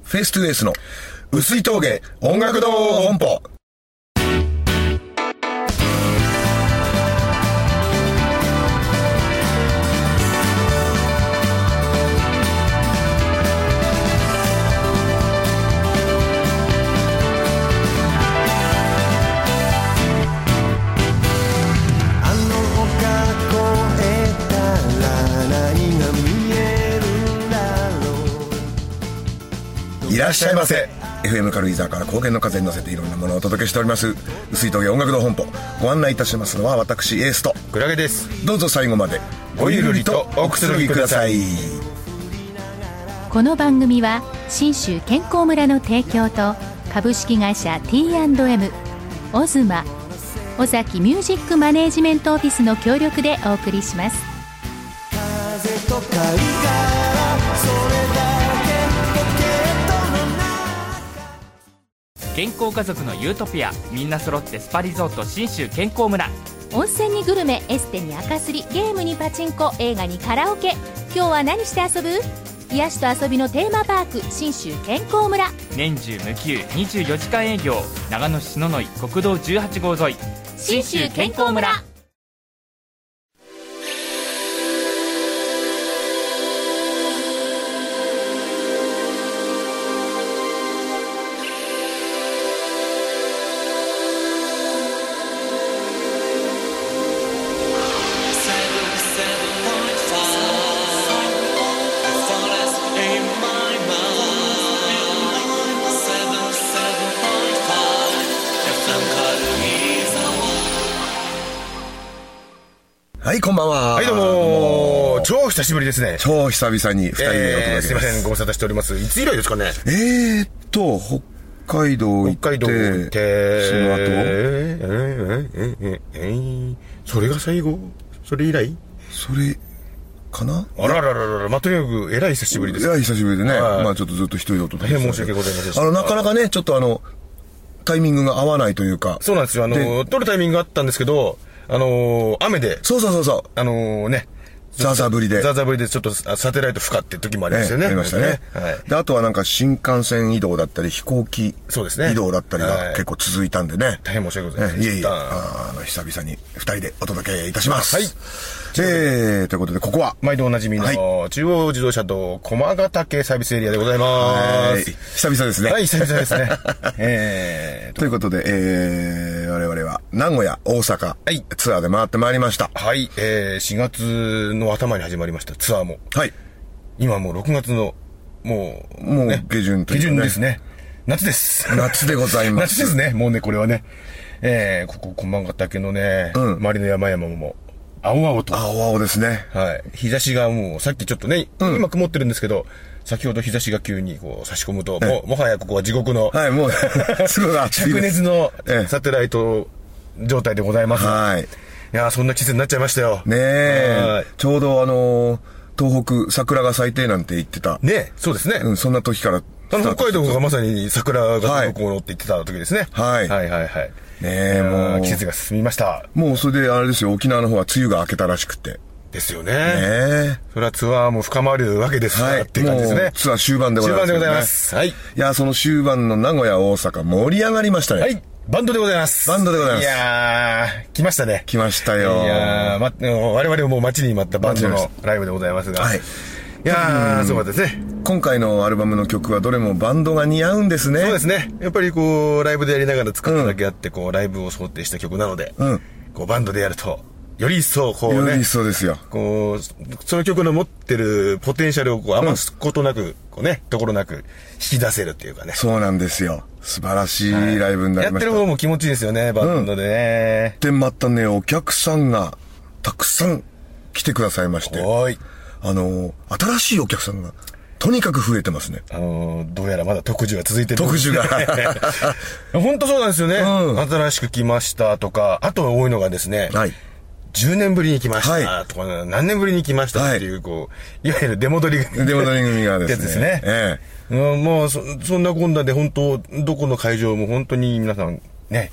フェイストゥフェイスの薄い峠音楽堂本舗。いらっしゃいませ。 FM 軽井沢から高原の風に乗せていろんなものをお届けしております薄い峠音楽堂本舗。ご案内いたしますのは私エースとクラゲです。 どうぞ最後までごゆるりとおくつろぎください。 この番組は信州健康村の提供と株式会社 T&M オズマ尾崎ミュージックマネージメントオフィスの協力でお送りします。 風と貝殻それだ健康家族のユートピア、みんな揃ってスパリゾート信州健康村。 温泉にグルメ、エステに赤すり、ゲームにパチンコ、映画にカラオケ。今日は何して遊ぶ？癒しと遊びのテーマパーク信州健康村。 年中無休24時間営業。長野市篠ノ井国道18号沿い信州健康村。 はい、こんばんは。 はい、どうも超久しぶりですね。 超久々に2人でお届けします。 すいません、ご無沙汰しております。いつ以来ですかね。 北海道行ってその後それが最後？それ以来？ それかな。 あらららら、まあ、とにかくえらい久しぶりです。 えらい久しぶりでね、 はい、 まあちょっとずっと一人でお届け大変申し訳ございません。 なかなかね、ちょっとタイミングが合わないというか。 そうなんですよ。撮るタイミングがあったんですけど、雨で。 そう。 ね。 ザーザー降りで。 ザーザー降りでちょっとサテライト負荷って時もありましたよね。 ありましたね。はい。で、あとはなんか新幹線移動だったり、飛行機移動だったりが結構続いたんでね。 大変申し訳ございません。 いえいえ、久々に2人でお届けいたします。 はい。 ということで、ここは毎度おなじみの中央自動車道駒ヶ岳サービスエリアでございます。 久々ですね。 はい、久々ですね。 ということで、我々は名古屋、大阪、ツアーで回ってまいりました。 はい、4月の頭に始まりましたツアーも。はい。今もう6月のもう下旬というかね。 下旬ですね。夏です。 夏でございます。 夏ですね。もうね、これはね。ここ駒ヶ岳のね、周りの山々も青々と。 青々ですね。 はい。日差しがもう、さっきちょっとね、今曇ってるんですけど、先ほど日差しが急にこう差し込むと、もはやここは地獄の、 はい、もう、すごい暑いです。 灼熱のサテライト状態でございます。はい。いやー、そんな季節になっちゃいましたよ。 ねえ。ちょうど東北、桜が咲いてなんて言ってた。 ね、そうですね。 そんな時から。 北海道がまさに桜がどうこうのって言ってた時ですね。 はい。 はい。 ねえ、もう。 季節が進みました。 もうそれであれですよ、沖縄の方は梅雨が明けたらしくて。 ですよね。それはツアーも深まるわけですからっていう感じですね。もうツアー終盤でございます。 終盤でございます。はい。いや、その終盤の名古屋、大阪盛り上がりましたね。 はい。バンドでございます。 バンドでございます。 いやー、来ましたね。 来ましたよ。 いやー、我々も待ちに待ったバンドのライブでございますが。はい。いやー、そうですね。 今回のアルバムの曲はどれもバンドが似合うんですね。 そうですね。やっぱりこう、ライブでやりながら作っただけあって、こう、ライブを想定した曲なので、こう、バンドでやると、より一層こうね。 より一層ですよ。 こう、その曲の持ってるポテンシャルをこう余すことなく、こうね、ところなく引き出せるっていうかね。 そうなんですよ。素晴らしいライブになりました。 やってる方も気持ちいいですよね、バンドでね。 で、またね、お客さんがたくさん来てくださいまして。はい。新しいお客さんがとにかく増えてますね。 どうやらまだ特需が続いてる。 特需が。 本当そうなんですよね。新しく来ましたとか、あと多いのがですね。はい。10年ぶりに来ましたとか、何年ぶりに来ましたっていう、こう、いわゆる出戻り組がですね。もう、そんなこんなで本当、どこの会場も本当に皆さんね、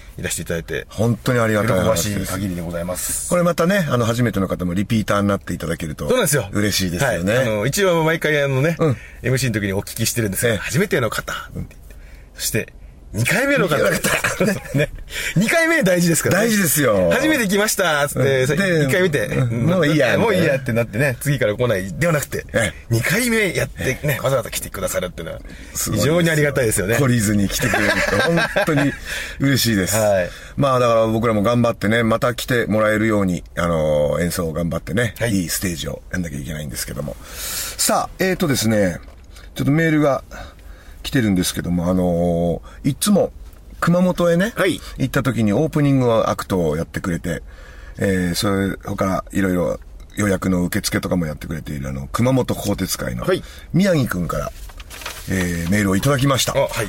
いらしていただいて。 本当にありがたい喜ばしい限りでございます。 これまたね、初めての方もリピーターになっていただけると。 そうなんですよ。 嬉しいですよね。 はい、一応毎回MC の時にお聞きしてるんですが、初めての方、そして、2回目の方々。ね。2回目大事ですからね。 大事ですよ。 初めて来ましたつって、2回見て、 もういいや。 もういいやってなってね、次から来ないではなくて、2回目やってね、わざわざ来てくださるっていうのは、非常にありがたいですよね。 懲りずに来てくれると、本当に嬉しいです。はい。まあだから僕らも頑張ってね、また来てもらえるように、演奏を頑張ってね、いいステージをやんなきゃいけないんですけども。さあ、ですね、ちょっとメールが、来てるんですけども、いつも熊本へね、行った時にオープニングアクトをやってくれて、それ他いろいろ予約の受付とかもやってくれている熊本鋼鉄会の宮城くんから、メールをいただきました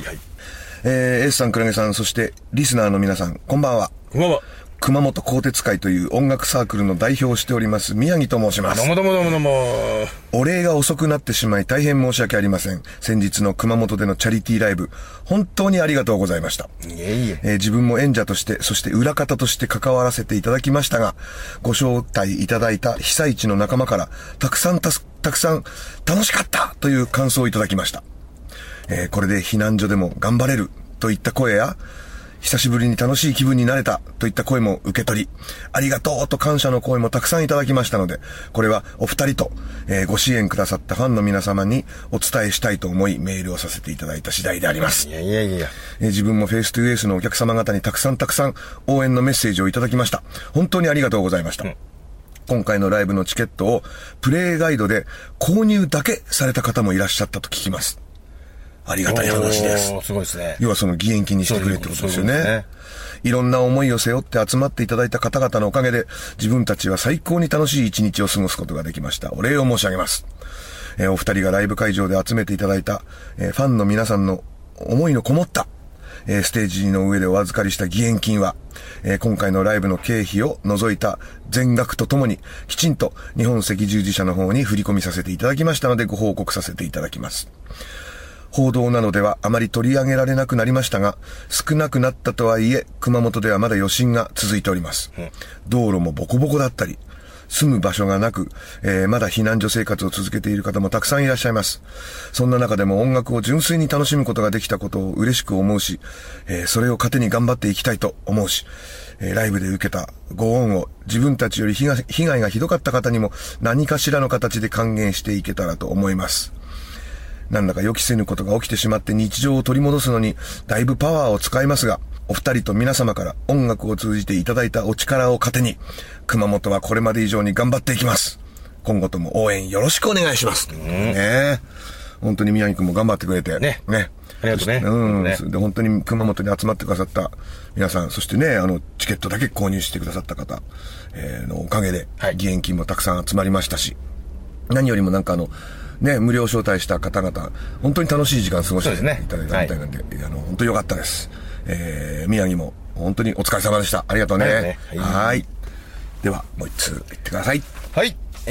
。S さん、倉毛さん、そしてリスナーの皆さん、こんばんは。 こんばんは。 熊本鋼鉄会という音楽サークルの代表をしております宮城と申します。 どうも。 お礼が遅くなってしまい大変申し訳ありません。先日の熊本でのチャリティーライブ、本当にありがとうございました。自分も演者として、そして裏方として関わらせていただきましたが、ご招待いただいた被災地の仲間からたくさん楽しかったという感想をいただきました。これで避難所でも頑張れるといった声や、久しぶりに楽しい気分になれたといった声も受け取り、ありがとうと感謝の声もたくさんいただきましたので、これはお二人と、ご支援くださったファンの皆様にお伝えしたいと思いメールをさせていただいた次第であります。自分もフェイストゥエースのお客様方にたくさん応援のメッセージをいただきました。本当にありがとうございました。今回のライブのチケットをプレイガイドで購入だけされた方もいらっしゃったと聞きます。ありがたい話です。 すごいですね。 要はその義援金にしてくれってことですよね。いろんな思いを背負って集まっていただいた方々のおかげで、自分たちは最高に楽しい一日を過ごすことができました。お礼を申し上げます。お二人がライブ会場で集めていただいた、ファンの皆さんの思いのこもった、ステージの上でお預かりした義援金は、今回のライブの経費を除いた全額とともに、きちんと日本赤十字社の方に振り込みさせていただきましたので、ご報告させていただきます。報道などではあまり取り上げられなくなりましたが、少なくなったとはいえ、熊本ではまだ余震が続いております。道路もボコボコだったり、住む場所がなく、まだ避難所生活を続けている方もたくさんいらっしゃいます。そんな中でも音楽を純粋に楽しむことができたことを嬉しく思うし、それを糧に頑張っていきたいと思うし、ライブで受けたご恩を自分たちより被害がひどかった方にも何かしらの形で還元していけたらと思います。なんだか予期せぬことが起きてしまって日常を取り戻すのにだいぶパワーを使いますが、お二人と皆様から音楽を通じていただいたお力を糧に、熊本はこれまで以上に頑張っていきます。今後とも応援よろしくお願いします。本当に宮城くんも頑張ってくれて。ね。 ありがとうね。 で、本当に熊本に集まってくださった皆さん、そしてね、チケットだけ購入してくださった方、のおかげで、義援金もたくさん集まりましたし、何よりもなんか無料招待した方々、本当に楽しい時間過ごしていただいたみたいなんで、本当に良かったです。宮城も本当にお疲れ様でした。ありがとうね。はい。では、もう一通言ってください。 はい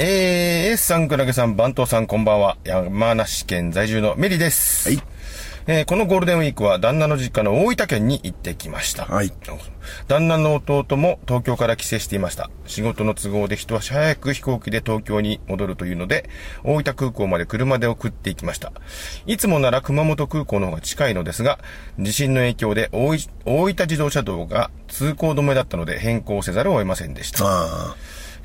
。S さん、倉毛さん、番頭さん、こんばんは。山梨県在住のメリです。はい。このゴールデンウィークは旦那の実家の大分県に行ってきました。はい。旦那の弟も東京から帰省していました。仕事の都合で一足早く飛行機で東京に戻るというので、大分空港まで車で送っていきました。いつもなら熊本空港の方が近いのですが、地震の影響で大分自動車道が通行止めだったので変更せざるを得ませんでした。その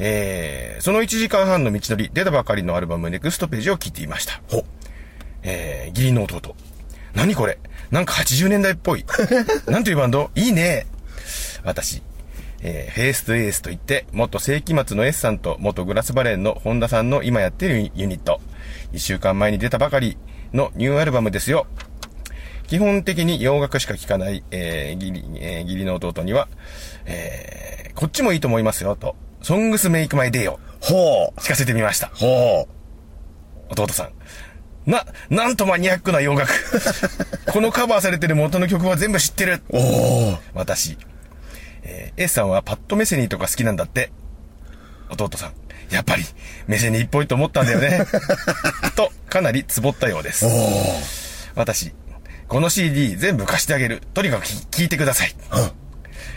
1時間半の道のり、出たばかりのアルバムネクストページを聴いていました。義理の弟。何これ？なんか80年代っぽい。なんというバンド？いいね。私、フェイストゥエースといって、元世紀末の S さんと元グラスバレーンの本田さんの今やっているユニット。1週間前に出たばかりのニューアルバムですよ。基本的に洋楽しか聴かない、義理の弟には、こっちもいいと思いますよと、Songs Make My Day を聞かせてみました。弟さん。なんとマニアックな洋楽。このカバーされてる元の曲は全部知ってる。私。S さんはパッドメセニーとか好きなんだって。弟さん。やっぱり、メセニーっぽいと思ったんだよね。と、かなりつぼったようです。私。この CD 全部貸してあげる。とにかく聴いてください。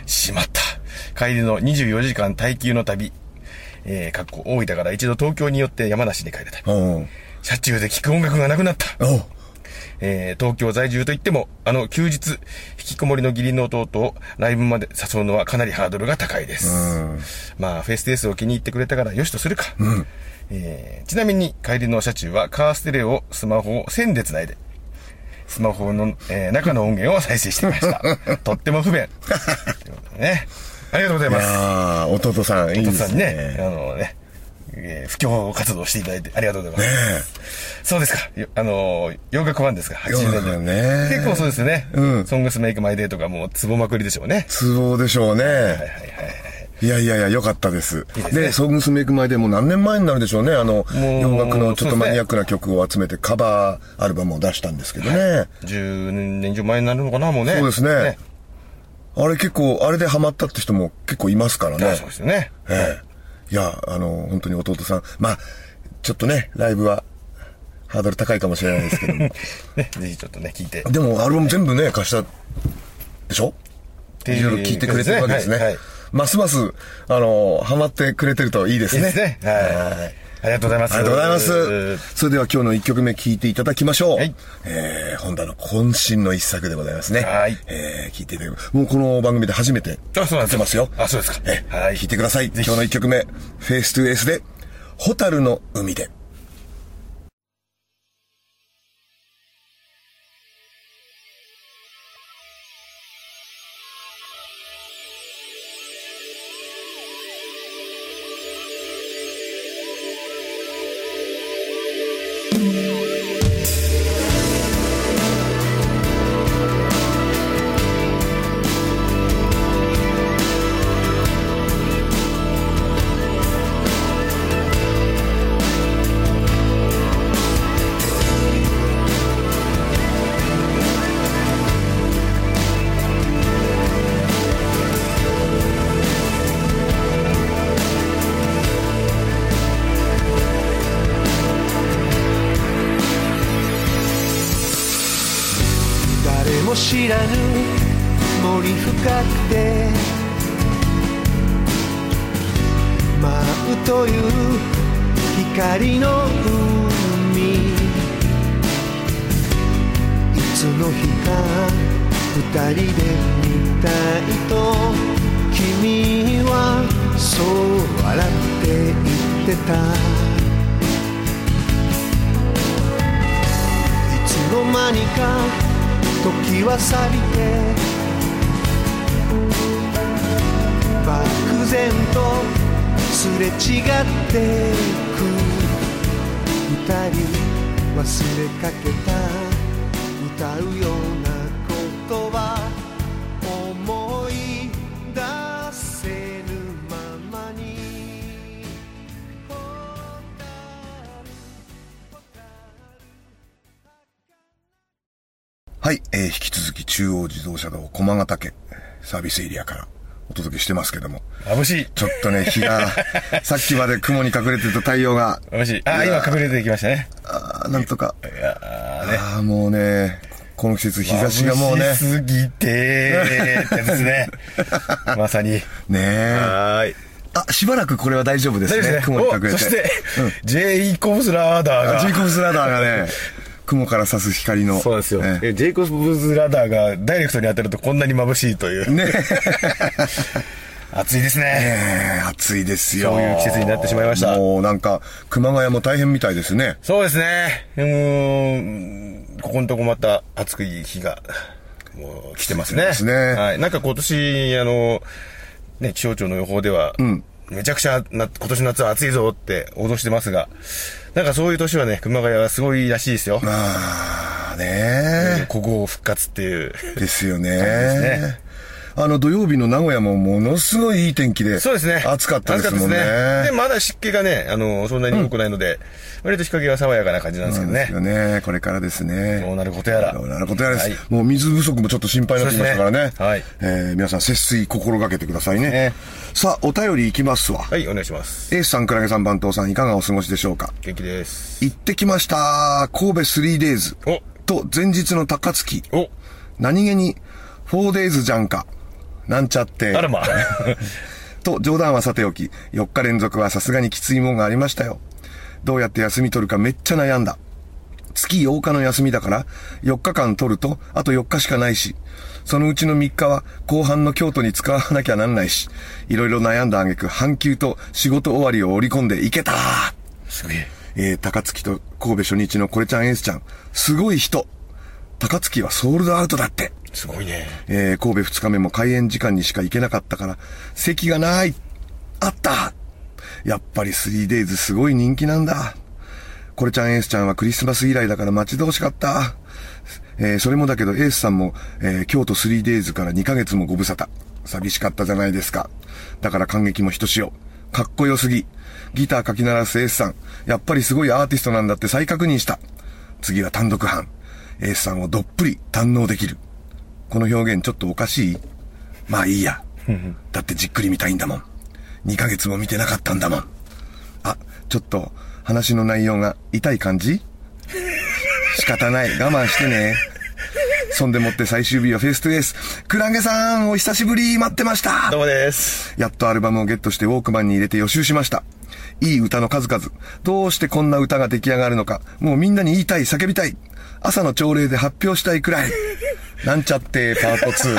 しまった。帰りの24時間耐久の旅。大分から一度東京に寄って山梨に帰る旅。車中で聴く音楽がなくなった。東京在住といっても、休日、引きこもりの義理の弟をライブまで誘うのはかなりハードルが高いです。まあ、フェステースを気に入ってくれたからよしとするか。ちなみに帰りの車中はカーステレオ、スマホを線で繋いで、スマホの、中の音源を再生していました。とっても不便。ということでね。ありがとうございます。 弟さん、いいですね。 弟さんにね、布教活動していただいてありがとうございます。そうですか。洋楽ファンですか、80年代。 ね。 結構そうですね。ソングスメイクマイデーとかもうツボまくりでしょうね。 ツボでしょうね。いや、良かったです。で、ソングスメイクマイデーも何年前になるでしょうね。洋楽のちょっとマニアックな曲を集めてカバーアルバムを出したんですけどね。 10年以上前になるのかな、もうね。 そうですね。あれ結構、あれでハマったって人も結構いますからね。 そうですよね。 いや、本当に弟さん。まあ、ちょっとね、ライブは、ハードル高いかもしれないですけども。 ね、ぜひちょっとね、聞いて。 でも、アルバム全部ね、貸した、でしょ？いろいろ聞いてくれてるわけですね。ますます、ハマってくれてるといいですね。 いいですね。はい。ありがとうございます。 ありがとうございます。それでは今日の1曲目聴いていただきましょう。本田の渾身の一作でございますね。 はい。 聴いていただく。もうこの番組で初めてやってますよ。 そうですか。 はい。聴いてください。今日の1曲目、フェイストゥエースで、ホタルの海で。 知らぬ森深くで舞うという光の海、いつの日か二人で見たいと君はそう笑って言ってた。いつの間にか時は去りて漠然とすれ違ってく。二人忘れかけた歌うような言葉思い出せぬままに。 はい、引き続き中央自動車道駒ヶ岳サービスエリアからお届けしてますけども。 眩しい。 ちょっとね、日が、さっきまで雲に隠れてた太陽が。 眩しい。今隠れてきましたね。 なんとか。もうね、この季節日差しがもうね。 眩しすぎてってですね。まさに。 ねしばらくこれは大丈夫ですね。雲に隠れて。 そして、ジェイコブスラーダーが。 ジェイコブスラーダーがね、雲から差す光の。 そうですよ。ジェイコブスラダーがダイレクトに当たるとこんなに眩しいという。ね。暑いですね。 暑いですよ。 そういう季節になってしまいました。 もうなんか、熊谷も大変みたいですね。 そうですね。ここのとこまた暑い日が、もう来てますね。 ですね。 はい。なんか今年、ね、気象庁の予報では、めちゃくちゃ今年夏は暑いぞって脅してますが、なんかそういう年はね、熊谷はすごいらしいですよ。 まあね。 古豪復活っていう。 ですよね。土曜日の名古屋もものすごいいい天気で。 そうですね。 暑かったですもんね。 で、まだ湿気がね、そんなに多くないので、割と日陰は爽やかな感じなんですけどね。 ですよね。これからですね。 どうなることやら。 どうなることやらです。もう水不足もちょっと心配になってきましたからね。 はい。 皆さん節水心がけてくださいね。さあ、お便りいきますわ。 はい、お願いします。 エースさん、クラゲさん、番頭さん、いかがお過ごしでしょうか？ 元気です。 行ってきました。神戸 3days と前日の高槻。何気に 4days じゃんか。 なんちゃって。 あらま。 と、冗談はさておき、4日連続はさすがにきついもんがありましたよ。どうやって休み取るかめっちゃ悩んだ。月8日の休みだから、4日間取ると、あと4日しかないし、そのうちの3日は後半の京都に使わなきゃなんないし、いろいろ悩んだ挙句、半休と仕事終わりを織り込んでいけたー。 すげえ。高槻と神戸初日のこれちゃんエースちゃん、すごい人。高槻はソールドアウトだって。 すごいね。 神戸2日目も開演時間にしか行けなかったから、席がない。あった。やっぱり 3days すごい人気なんだ。これちゃんエースちゃんはクリスマス以来だから待ち遠しかった。それもだけどエースさんも、京都 3days から2ヶ月もご無沙汰。寂しかったじゃないですか。だから感激もひとしお。かっこよすぎ。ギターかき鳴らすエースさん。やっぱりすごいアーティストなんだって再確認した。次は単独班。エースさんをどっぷり堪能できる。この表現ちょっとおかしい？まあいいや。だってじっくり見たいんだもん。2ヶ月も見てなかったんだもん。あ、ちょっと話の内容が痛い感じ？仕方ない。我慢してね。そんでもって最終日はフェイストゥエース。クラゲさん、お久しぶり。待ってました。 どうもです。 やっとアルバムをゲットしてウォークマンに入れて予習しました。いい歌の数々。どうしてこんな歌が出来上がるのか。もうみんなに言いたい、叫びたい。朝の朝礼で発表したいくらい。なんちゃってパート2。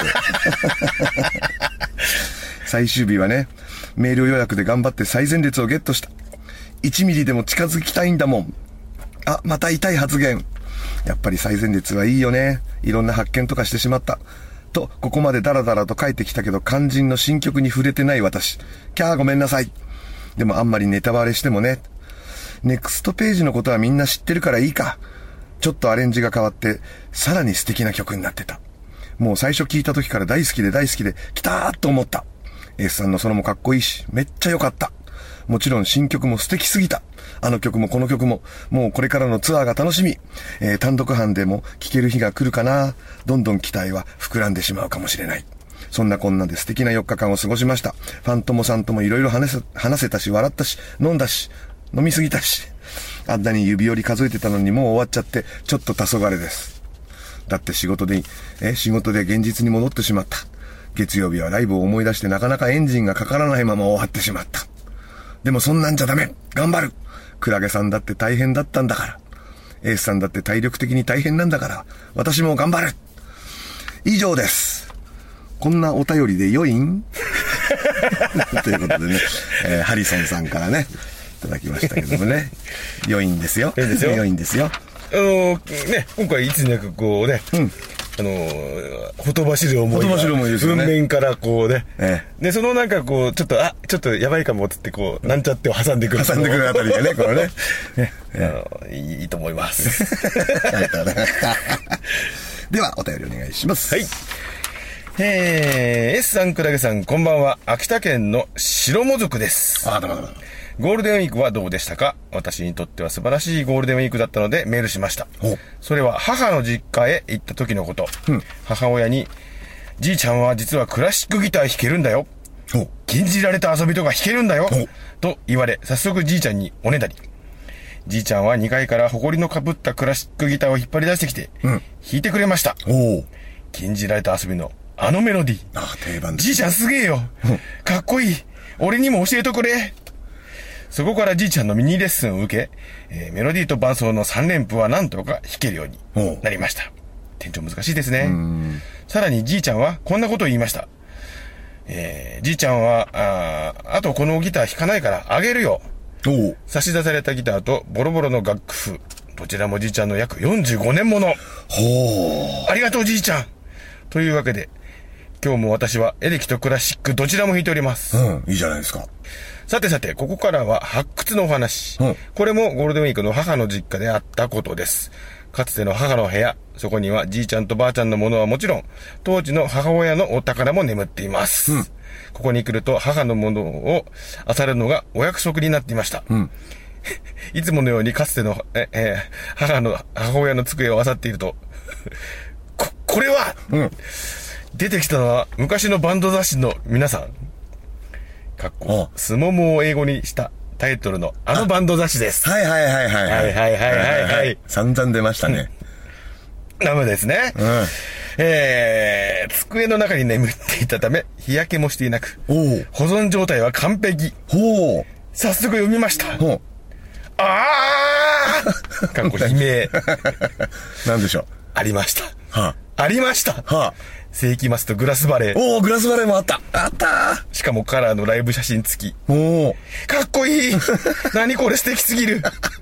最終日はね、メール予約で頑張って最前列をゲットした。1ミリでも近づきたいんだもん。あ、また痛い発言。やっぱり最前列はいいよね。いろんな発見とかしてしまった。と、ここまでダラダラと書いてきたけど、肝心の新曲に触れてない私。キャーごめんなさい。でもあんまりネタバレしてもね。ネクストページのことはみんな知ってるからいいか。ちょっとアレンジが変わって、さらに素敵な曲になってた。もう最初聞いた時から大好きで、来たーっと思った。エースさんのソロもかっこいいし、めっちゃ良かった。もちろん新曲も素敵すぎた。あの曲もこの曲も、もうこれからのツアーが楽しみ。単独班でも聴ける日が来るかな。どんどん期待は膨らんでしまうかもしれない。そんなこんなで素敵な4日間を過ごしました。ファントモさんともいろいろ話せたし、笑ったし、飲んだし、飲みすぎたし。あんなに指折り数えてたのにもう終わっちゃって、ちょっと黄昏です。だって仕事で現実に戻ってしまった。月曜日はライブを思い出してなかなかエンジンがかからないまま終わってしまった。でもそんなんじゃダメ。頑張る。クラゲさんだって大変だったんだから。エースさんだって体力的に大変なんだから。私も頑張る。以上です。こんなお便りで良いんということでね、ハリソンさんからね、いただきましたけどもね。良いんですよ。 良いんですよ。 良いんですよ。 ね、今回いつになくこうね、ほとばしる思いが。文面からこうね。で、そのなんかこう、ちょっとやばいかもっつってこう、なんちゃってを挟んでくる。 挟んでくるあたりがね、これね。いいと思います。 では、お便りお願いします。 はい。S さん、クラゲさん、こんばんは。秋田県の白もずくです。 あ、どうも。 ゴールデンウィークはどうでしたか？私にとっては素晴らしいゴールデンウィークだったのでメールしました。それは母の実家へ行った時のこと。母親に、じいちゃんは実はクラシックギター弾けるんだよ。禁じられた遊びとか弾けるんだよ。と言われ、早速じいちゃんにおねだり。じいちゃんは2階から埃のかぶったクラシックギターを引っ張り出してきて、弾いてくれました。禁じられた遊びのあのメロディー。 定番です。 じいちゃんすげえよ。かっこいい。俺にも教えてくれ。そこからじいちゃんのミニレッスンを受け、メロディーと伴奏の3連符はなんとか弾けるようになりました。店長難しいですね。さらにじいちゃんはこんなことを言いました。じいちゃんは、あとこのギター弾かないからあげるよ。差し出されたギターとボロボロの楽譜。どちらもじいちゃんの約45年もの。ありがとうじいちゃん。というわけで、今日も私はエレキとクラシックどちらも弾いております。 いいじゃないですか。 さて、ここからは発掘のお話。これもゴールデンウィークの母の実家であったことです。かつての母の部屋、そこにはじいちゃんとばあちゃんのものはもちろん、当時の母親のお宝も眠っています。ここに来ると母のものを漁るのがお約束になっていました。いつものようにかつての、母親の机を漁っていると、これは、出てきたのは昔のバンド雑誌の皆さん。スモモを英語にしたタイトルのあのバンド雑誌です。 はい。散々出ましたね。 ダメですね。 机の中に眠っていたため、日焼けもしていなく、 おう。 保存状態は完璧。 ほう。 早速読みました。 ほう。 あーかっこ悲鳴。 なんでしょう。 ありました。 はありました。 あ。はあ。 世紀末とグラスバレー。 おー、グラスバレーもあった。あったしかもカラーのライブ写真付き。 ー。おー。 かっこいい。何これ素敵すぎる。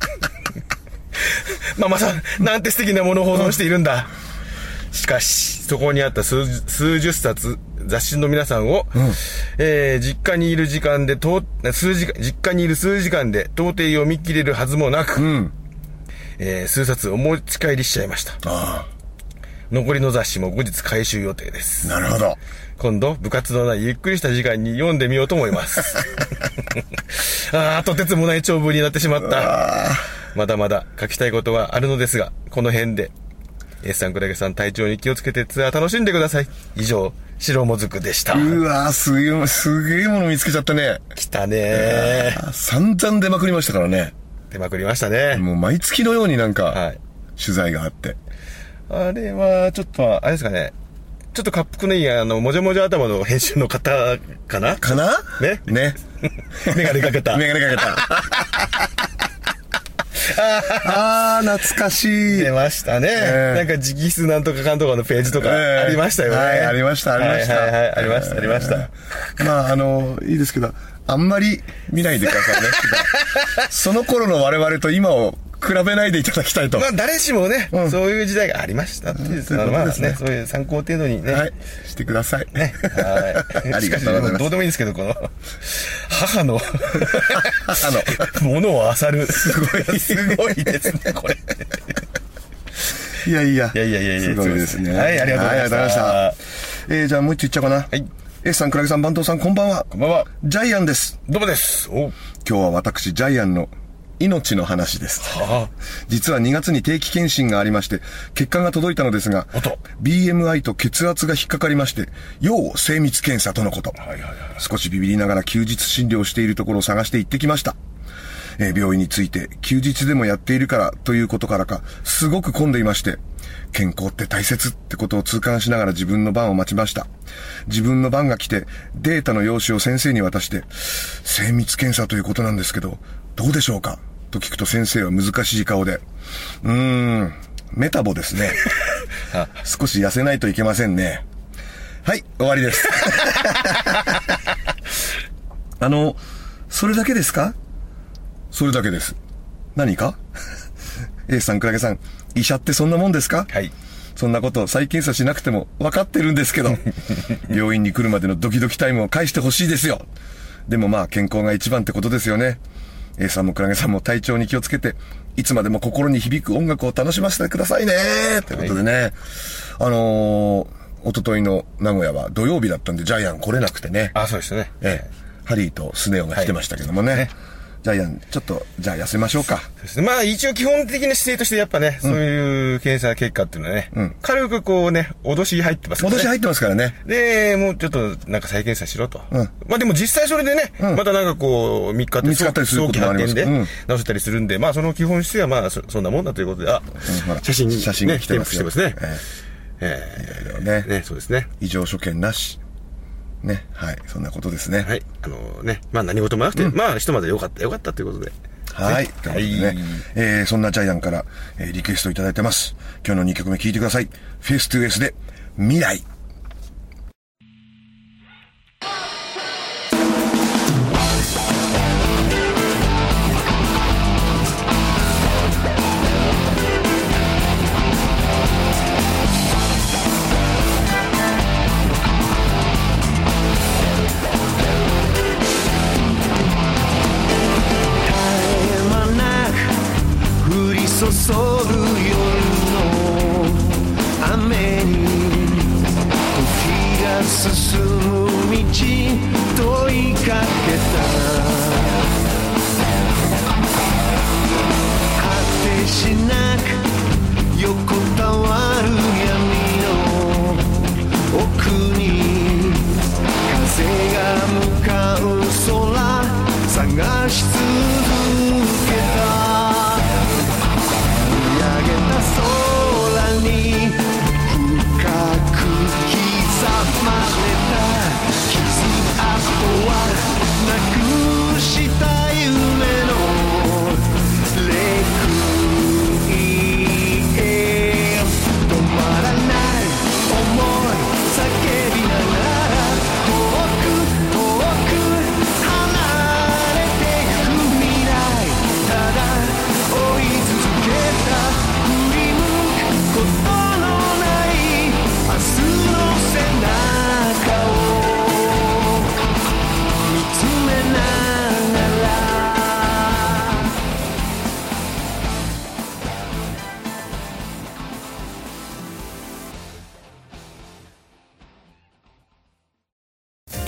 ママさん、なんて素敵なものを保存しているんだ。しかし、そこにあった数十冊雑誌の皆さんを、実家にいる時間で実家にいる数時間で到底読み切れるはずもなく、数冊お持ち帰りしちゃいました。 あ残りの雑誌も後日回収予定です。 なるほど。 今度、部活のないゆっくりした時間に読んでみようと思います。とてつもない長文になってしまった。まだまだ書きたいことはあるのですが、この辺で、S さん、クラゲさん、体調に気をつけてツアー楽しんでください。以上、白もずくでした。 うわー、すげえもの見つけちゃったね。 来たねー。 散々出まくりましたからね。 出まくりましたね。 もう毎月のようになんか、取材があって。 あれは、ちょっと、あれですかね。ちょっと滑覆のいい、もじゃもじゃ頭の編集の方かなねね。 メガネかけた。 メガネかけた。懐かしい。 出ましたね。なんか直筆なんとかかんとかのページとかありましたよね。 はい、ありました、ありました。 はい、ありました、ありました。 まあ、いいですけど、あんまり見ないでくださいね。その頃の我々と今を比べないでいただきたいと。 まあ、誰しもね、そういう時代がありましたっていう、まあね、そういう参考程度にね。 はい、してください。 ね。はい。 ありがとうございます。 どうでもいいんですけど、この、母のものを漁る。すごいですね、これ。 いやいや。 すごいですね。 はい、ありがとうございました。 じゃあもう一つ言っちゃおうかな。はい。S さん、クラゲさん、番頭さん、こんばんは。 こんばんは。 ジャイアンです。 どうもです。 今日は私、ジャイアンの命の話です。実は2月に定期検診がありまして、結果が届いたのですが、BMI と血圧が引っかかりまして、要精密検査とのこと。少しビビりながら休日診療しているところを探して行ってきました。病院について休日でもやっているからということからか、すごく混んでいまして、健康って大切ってことを痛感しながら自分の番を待ちました。自分の番が来て、データの用紙を先生に渡して、精密検査ということなんですけど、どうでしょうかと聞くと先生は難しい顔で、メタボですね。少し痩せないといけませんね。はい、終わりです。それだけですか？それだけです。何か？A さん、クラゲさん、医者ってそんなもんですか？ はい。 そんなこと再検査しなくても分かってるんですけど、病院に来るまでのドキドキタイムを返してほしいですよ。でもまあ健康が一番ってことですよね。A さんもクラゲさんも体調に気をつけて、いつまでも心に響く音楽を楽しませてくださいね。ということでね、一昨日の名古屋は土曜日だったんでジャイアン来れなくてね。 そうですね。 ハリーとスネ夫が来てましたけどもね。ジャイアン、ちょっと、じゃあ痩せましょうか。 そうですね。まあ一応基本的な姿勢としてやっぱね、そういう検査結果っていうのはね、軽くこうね、脅し入ってますからね。 脅し入ってますからね。 で、もうちょっとなんか再検査しろと。まあでも実際それでね、またなんかこう、見つかったりすることもありますで、直せたりするんで、まあその基本姿勢はまあそんなもんだということで、写真が来てますね。そうですね。 異常所見なし。ね、はい、そんなことですね。 はい、まあ何事もなくて、まあひとまずよかったということで。 はい、ということでね、そんなジャイアンから、リクエストいただいてます。今日の2曲目聴いてください。フェイストゥエースで未来。 注ぐ夜の雨に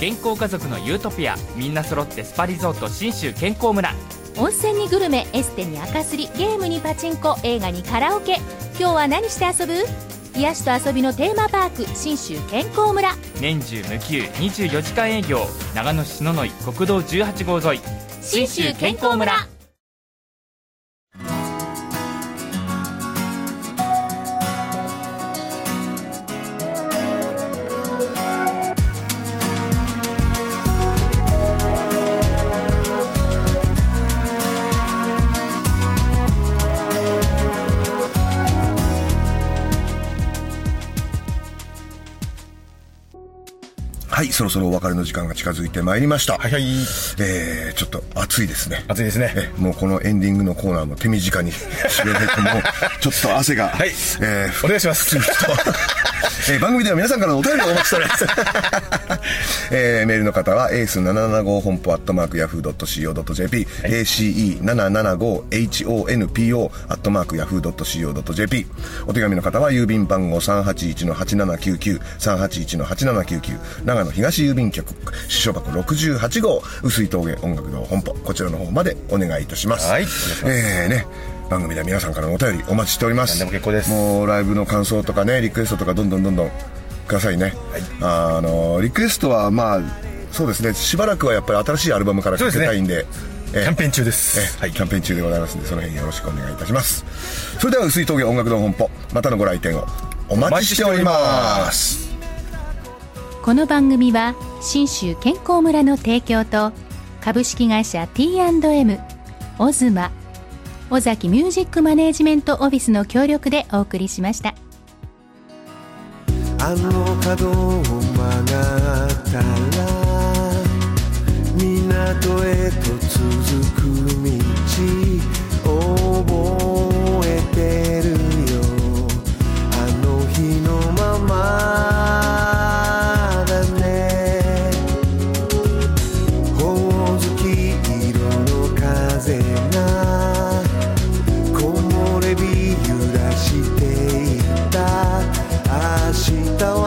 健康家族のユートピア、みんな揃ってスパリゾート信州健康村。 温泉にグルメ、エステに赤すり、ゲームにパチンコ、映画にカラオケ。今日は何して遊ぶ？癒しと遊びのテーマパーク、信州健康村。 年中無休24時間営業、長野市篠ノ井国道18号沿い、 信州健康村。 はい、そろそろお別れの時間が近づいてまいりました。 はいはい。 ちょっと暑いですね。 暑いですね。 もうこのエンディングのコーナーも手短に締めないと、もうちょっと汗が。 はい。お願いします。 番組では皆さんからのお便りをお待ちしております。メールの方はエース775本舗@yahoo.co.jp、ace775honpo@yahoo.co.jp。お手紙の方は郵便番号 381-8799 381-8799、長野東郵便局支所箱68号碓峠音楽堂本舗、こちらの方までお願いいたします。 はい。 番組では皆さんからのお便りお待ちしております。 何でも結構です。 もうライブの感想とかね、リクエストとかどんどんくださいね。はい。リクエストはまあそうですね、しばらくはやっぱり新しいアルバムからかけたいんで、 キャンペーン中です。 はい、キャンペーン中でございますので、その辺よろしくお願いいたします。それでは碓峠音楽堂本舗、またのご来店をお待ちしております。 この番組は信州健康村の提供と株式会社 T&M、 オズマ、尾崎ミュージックマネージメントオフィスの協力でお送りしました。 あの角を曲がったら港へと続く道覚えてるよ、あの日のままだね。ほおずき色の風が木漏れ日揺らしていた明日を